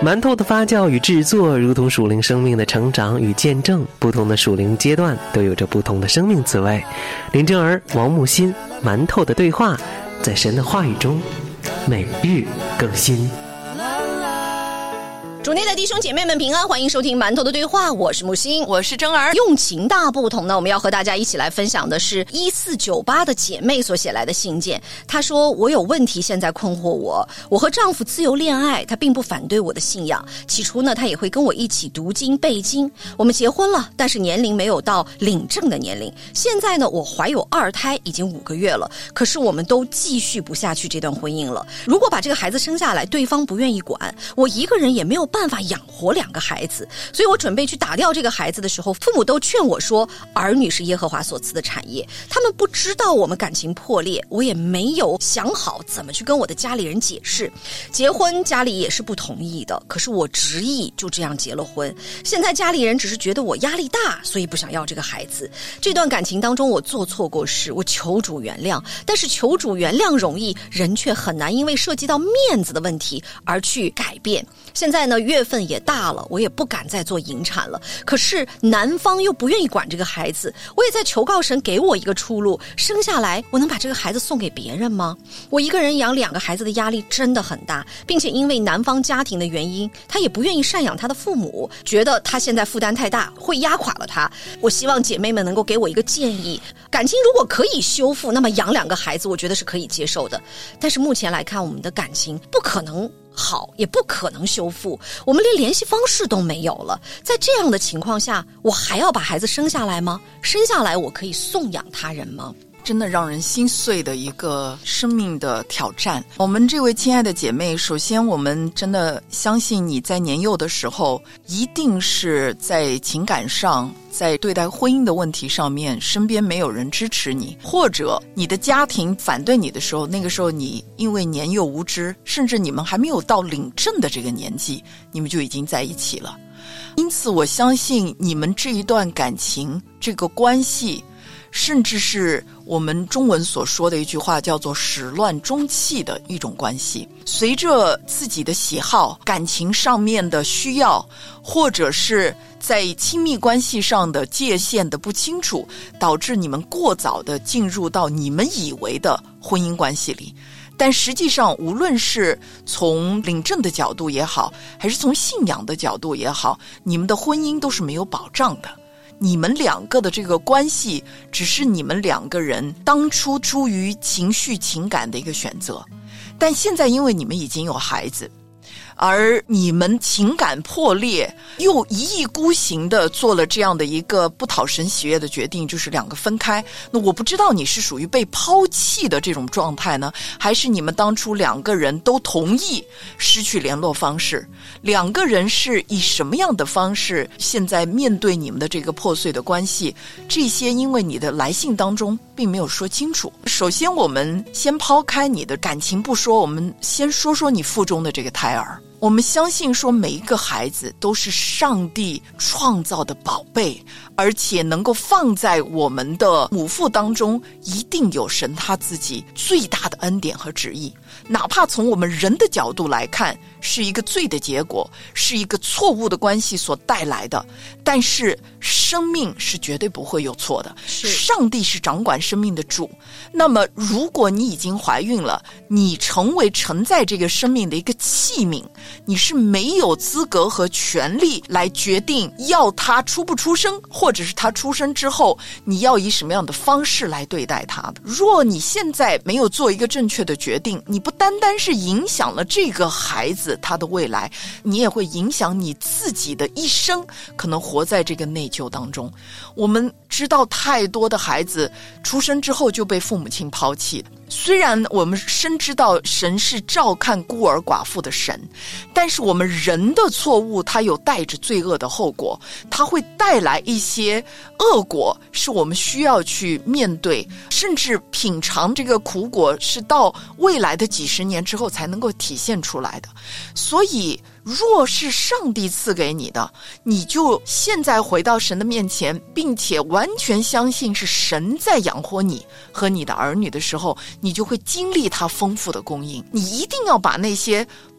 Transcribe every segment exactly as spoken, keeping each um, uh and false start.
馒头的发酵与制作如同属灵生命的成长与见证，不同的属灵阶段都有着不同的生命滋味。林正儿、王木心，馒头的对话，在神的话语中每日更新。 主内的弟兄姐妹们平安，欢迎收听馒头的对话，我是木星， 我是真儿。 用情大不同呢，我们要和大家一起来分享的是一四九八的姐妹所写来的信件。她说，我有问题现在困惑我，我和丈夫自由恋爱，他并不反对我的信仰，起初呢他也会跟我一起读经背经，我们结婚了，但是年龄没有到领证的年龄。现在呢我怀有二胎已经五个月了，可是我们都继续不下去这段婚姻了。如果把这个孩子生下来，对方不愿意管，我一个人也没有办法养活两个孩子，所以我准备去打掉这个孩子的时候，父母都劝我说，儿女是耶和华所赐的产业。他们不知道我们感情破裂，我也没有想好怎么去跟我的家里人解释。结婚家里也是不同意的，可是我执意就这样结了婚。现在家里人只是觉得我压力大，所以不想要这个孩子。这段感情当中我做错过事，我求主原谅，但是求主原谅容易，人却很难因为涉及到面子的问题而去改变。现在呢月份也大了，我也不敢再做引产了，可是男方又不愿意管这个孩子，我也在求告神给我一个出路。生下来我能把这个孩子送给别人吗？我一个人养两个孩子的压力真的很大，并且因为男方家庭的原因，他也不愿意赡养他的父母，觉得他现在负担太大，会压垮了他。我希望姐妹们能够给我一个建议，感情如果可以修复，那么养两个孩子我觉得是可以接受的。但是目前来看，我们的感情不可能好，也不可能修复，我们连联系方式都没有了。在这样的情况下，我还要把孩子生下来吗？生下来我可以送养他人吗？ 真的让人心碎的一个生命的挑战。我们这位亲爱的姐妹，首先我们真的相信你在年幼的时候，一定是在情感上，在对待婚姻的问题上面，身边没有人支持你，或者你的家庭反对你的时候，那个时候你因为年幼无知，甚至你们还没有到领证的这个年纪，你们就已经在一起了。因此我相信你们这一段感情，这个关系，甚至是我们中文所说的一句话叫做始乱终弃的一种关系，随着自己的喜好、感情上面的需要，或者是在亲密关系上的界限的不清楚，导致你们过早的进入到你们以为的婚姻关系里。但实际上无论是从领证的角度也好，还是从信仰的角度也好，你们的婚姻都是没有保障的。你们两个的这个关系只是你们两个人当初出于情绪情感的一个选择，但现在因为你们已经有孩子，而你们情感破裂，又一意孤行的做了这样的一个不讨神喜悦的决定，就是两个分开。那我不知道你是属于被抛弃的这种状态呢，还是你们当初两个人都同意失去联络方式，两个人是以什么样的方式现在面对你们的这个破碎的关系，这些因为你的来信当中并没有说清楚。首先我们先抛开你的感情不说，我们先说说你腹中的这个胎儿。我们相信说每一个孩子都是上帝创造的宝贝，而且能够放在我们的母腹当中，一定有神他自己最大的恩典和旨意。哪怕从我们人的角度来看，是一个罪的结果，是一个错误的关系所带来的，但是生命是绝对不会有错的，上帝是掌管生命的主。那么如果你已经怀孕了，你成为承载这个生命的一个器皿，你是没有资格和权利来决定要他出不出生，或者是他出生之后你要以什么样的方式来对待他的。若你现在没有做一个正确的决定，你不单单是影响了这个孩子他的未来，你也会影响你自己的一生，可能活在这个内疚当中。我们知道太多的孩子出生之后就被父母亲抛弃，虽然我们深知道神是照看孤儿寡妇的神，但是我们人的错误它有带着罪恶的后果，它会带来一些恶果，是我们需要去面对，甚至品尝这个苦果是到未来的几十年之后才能够体现出来的。所以若是上帝赐给你的，你就现在回到神的面前，并且完全相信是神在养活你和你的儿女的时候，你就会经历他丰富的供应。你一定要把那些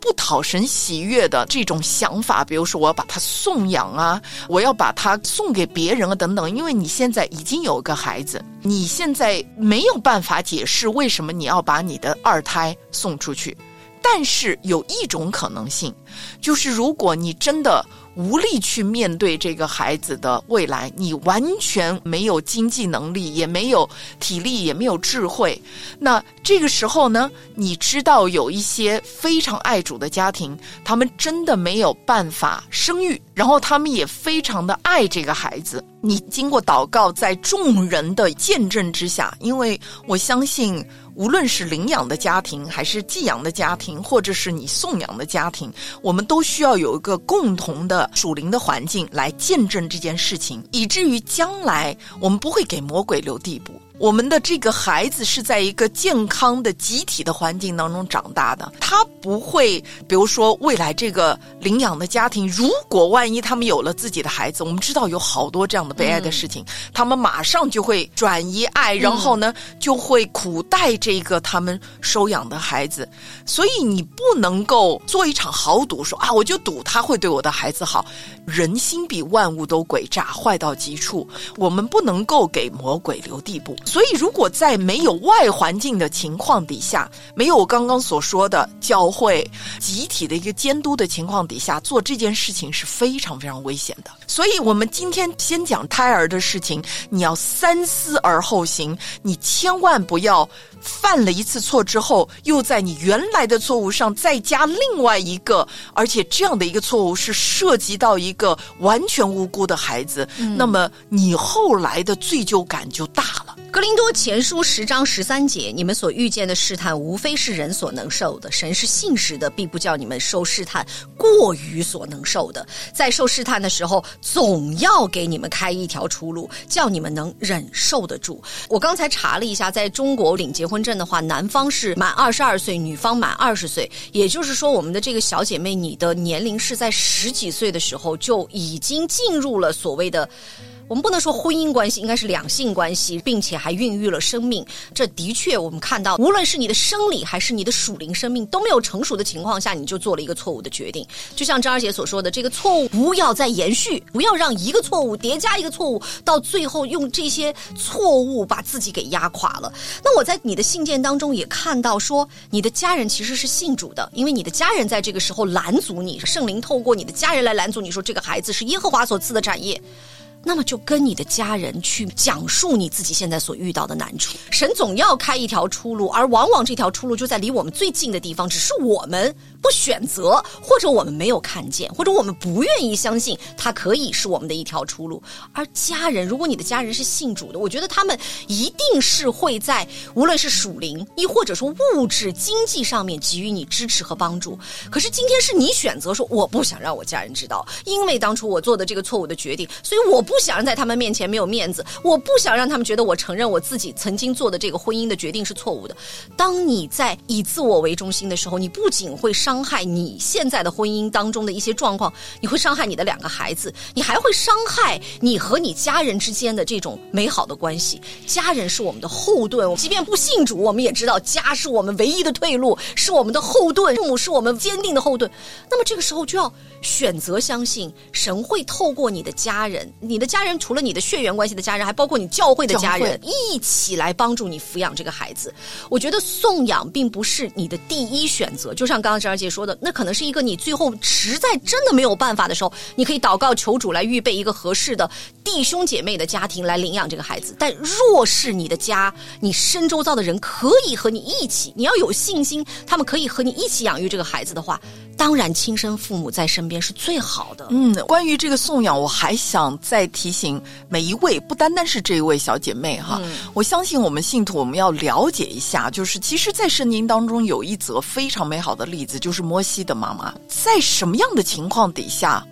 不讨神喜悦的这种想法，比如说我要把它送养啊，我要把它送给别人啊等等，因为你现在已经有个孩子，你现在没有办法解释为什么你要把你的二胎送出去。但是有一种可能性，就是如果你真的无力去面对这个孩子的未来，你完全没有经济能力，也没有体力，也没有智慧，那这个时候呢，你知道有一些非常爱主的家庭，他们真的没有办法生育，然后他们也非常的爱这个孩子，你经过祷告，在众人的见证之下，因为我相信无论是领养的家庭，还是寄养的家庭，或者是你送养的家庭，我们都需要有一个共同的属灵的环境来见证这件事情，以至于将来我们不会给魔鬼留地步。我们的这个孩子是在一个健康的集体的环境当中长大的，他不会比如说未来这个领养的家庭，如果万一他们有了自己的孩子，我们知道有好多这样的悲哀的事情、嗯、他们马上就会转移爱，然后呢、嗯、就会苦待这个他们收养的孩子。所以你不能够做一场豪赌，说啊我就赌他会对我的孩子好。人心比万物都诡诈，坏到极处，我们不能够给魔鬼留地步。所以如果在没有外环境的情况底下，没有我刚刚所说的教会集体的一个监督的情况底下，做这件事情是非常非常危险的。所以我们今天先讲胎儿的事情，你要三思而后行，你千万不要犯了一次错之后，又在你原来的错误上再加另外一个，而且这样的一个错误是涉及到一个完全无辜的孩子、嗯、那么你后来的罪疚感就大了。 哥林多前书十章十三节，你们所遇见的试探无非是人所能受的，神是信实的，必不叫你们受试探过于所能受的，在受试探的时候总要给你们开一条出路，叫你们能忍受得住。我刚才查了一下，在中国领结婚证的话，男方是满二十二岁，女方满二十岁，也就是说我们的这个小姐妹，你的年龄是在十几岁的时候就已经进入了所谓的，我们不能说婚姻关系，应该是两性关系，并且还孕育了生命。这的确我们看到，无论是你的生理还是你的属灵生命都没有成熟的情况下，你就做了一个错误的决定。就像张二姐所说的，这个错误不要再延续，不要让一个错误叠加一个错误，到最后用这些错误把自己给压垮了。那我在你的信件当中也看到说，你的家人其实是信主的，因为你的家人在这个时候拦阻你，圣灵透过你的家人来拦阻你，说这个孩子是耶和华所赐的产业。那么就跟你的家人去讲述你自己现在所遇到的难处，神总要开一条出路，而往往这条出路就在离我们最近的地方，只是我们不选择，或者我们没有看见，或者我们不愿意相信它可以是我们的一条出路。而家人，如果你的家人是信主的，我觉得他们一定是会在无论是属灵亦或者说物质经济上面给予你支持和帮助。可是今天是你选择说我不想让我家人知道，因为当初我做的这个错误的决定，所以我不想让在他们面前没有面子，我不想让他们觉得我承认我自己曾经做的这个婚姻的决定是错误的。当你在以自我为中心的时候，你不仅会伤害你现在的婚姻当中的一些状况，你会伤害你的两个孩子，你还会伤害你和你家人之间的这种美好的关系。家人是我们的后盾，即便不信主，我们也知道家是我们唯一的退路，是我们的后盾，父母是我们坚定的后盾。那么这个时候就要选择相信神会透过你的家人，你的家人除了你的血缘关系的家人，还包括你教会的家人，一起来帮助你抚养这个孩子。我觉得送养并不是你的第一选择，就像刚刚张二姐说的，那可能是一个你最后实在真的没有办法的时候，你可以祷告求主来预备一个合适的弟兄姐妹的家庭来领养这个孩子。但若是你的家，你身周遭的人可以和你一起，你要有信心他们可以和你一起养育这个孩子的话，当然亲生父母在身边是最好的。 嗯，关于这个送养，我还想再提醒每一位，不单单是这一位小姐妹哈、嗯，我相信我们信徒我们要了解一下，就是其实在圣经当中有一则非常美好的例子，就是摩西的妈妈。在什么样的情况底下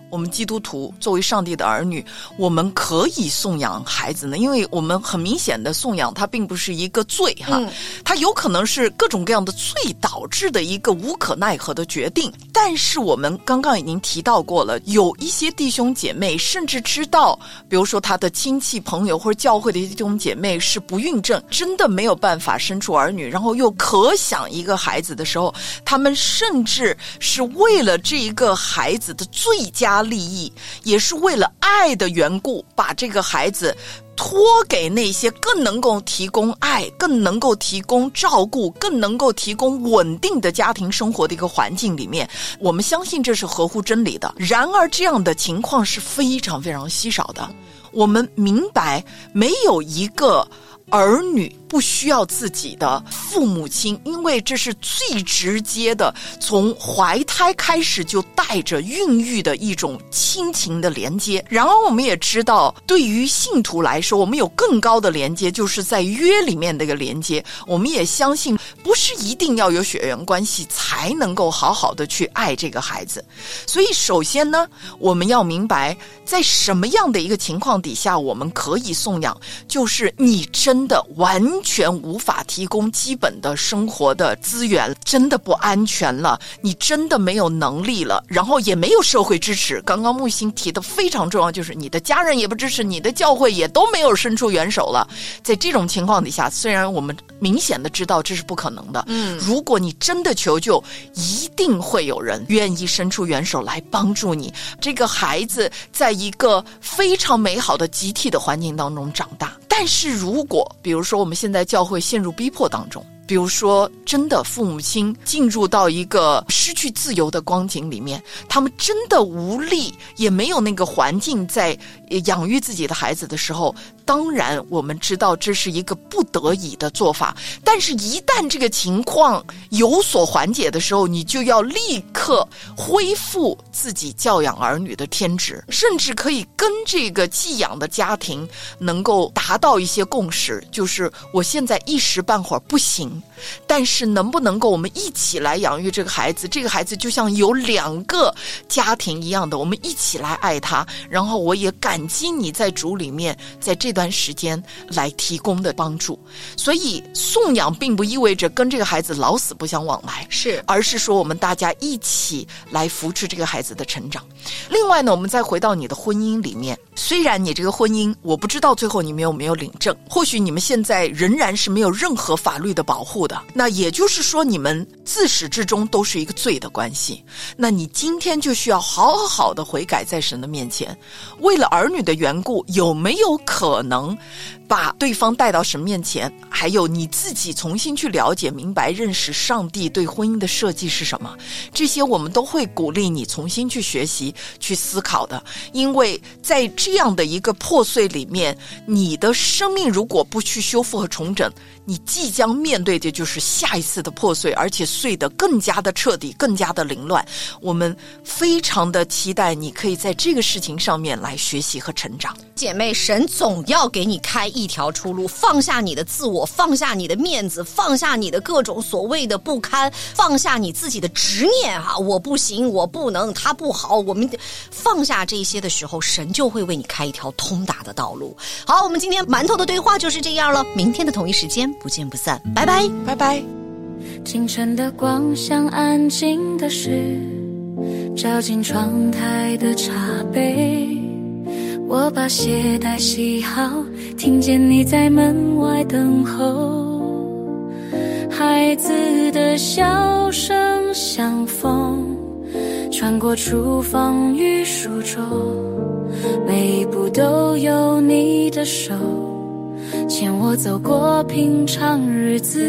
我们基督徒作为上帝的儿女，我们可以送养孩子呢？因为我们很明显的送养它并不是一个罪哈、嗯，它有可能是各种各样的罪导致的一个无可奈何的决定。但是我们刚刚已经提到过了，有一些弟兄姐妹甚至知道，比如说他的亲戚朋友或者教会的弟兄姐妹是不孕症，真的没有办法生出儿女，然后又可想一个孩子的时候，他们甚至是为了这一个孩子的最佳利益，也是为了爱的缘故，把这个孩子托给那些更能够提供爱、更能够提供照顾、更能够提供稳定的家庭生活的一个环境里面。我们相信这是合乎真理的。然而这样的情况是非常非常稀少的。我们明白没有一个儿女不需要自己的父母亲，因为这是最直接的，从怀胎开始就带着孕育的一种亲情的连接。然而我们也知道，对于信徒来说，我们有更高的连接，就是在约里面的一个连接。我们也相信不是一定要有血缘关系才能够好好的去爱这个孩子。所以首先呢，我们要明白在什么样的一个情况底下我们可以送养，就是你真的完全无法提供基本的生活的资源，真的不安全了，你真的没有能力了，然后也没有社会支持。刚刚木星提的非常重要，就是你的家人也不支持，你的教会也都没有伸出援手了。在这种情况底下，虽然我们明显的知道这是不可能的，嗯，如果你真的求救，一定会有人愿意伸出援手来帮助你。这个孩子在一个非常美好的集体的环境当中长大。但是如果比如说我们现在教会陷入逼迫当中，比如说真的父母亲进入到一个失去自由的光景里面，他们真的无力，也没有那个环境在养育自己的孩子的时候，当然我们知道这是一个不得已的做法。但是一旦这个情况有所缓解的时候，你就要立刻恢复自己教养儿女的天职，甚至可以跟这个寄养的家庭能够达到一些共识，就是我现在一时半会儿不行，但是能不能够我们一起来养育这个孩子，这个孩子就像有两个家庭一样的，我们一起来爱他，然后我也感激你在主里面在这段时间来提供的帮助。所以送养并不意味着跟这个孩子老死不相往来， 是， 而是说我们大家一起来扶持这个孩子的成长。另外呢，我们再回到你的婚姻里面，虽然你这个婚姻我不知道最后你们有没有领证，或许你们现在仍然是没有任何法律的保护的，那也就是说你们自始至终都是一个罪的关系。那你今天就需要好好的悔改在神的面前，为了儿女的缘故，有没有可能把对方带到神面前，还有你自己重新去了解明白认识上帝对婚姻的设计是什么，这些我们都会鼓励你重新去学习去思考的。因为在这样的一个破碎里面，你的生命如果不去修复和重整，你即将面对的就是下一次的破碎，而且碎得更加的彻底，更加的凌乱。我们非常的期待你可以在这个事情上面来学习和成长。 姐妹，神总要给你开一条出路，放下你的自我，放下你的面子，放下你的各种所谓的不堪，放下你自己的执念啊，我不行，我不能，他不好，我们放下这些的时候，神就会为你开一条通达的道路。好，我们今天馒头的对话就是这样了，明天的同一时间不见不散，拜拜， 拜拜。 清晨的光像安静的事，照进窗台的茶杯，我把鞋带系好，听见你在门外等候，孩子的笑声像风穿过厨房与书桌，每一步都有你的手牵我走过平常日子，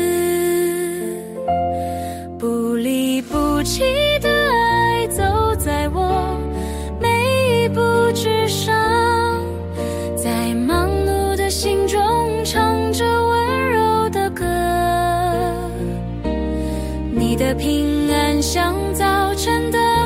不离不弃的爱走在我每一步之上，在忙碌的心中唱着温柔的歌，你的平安像早晨的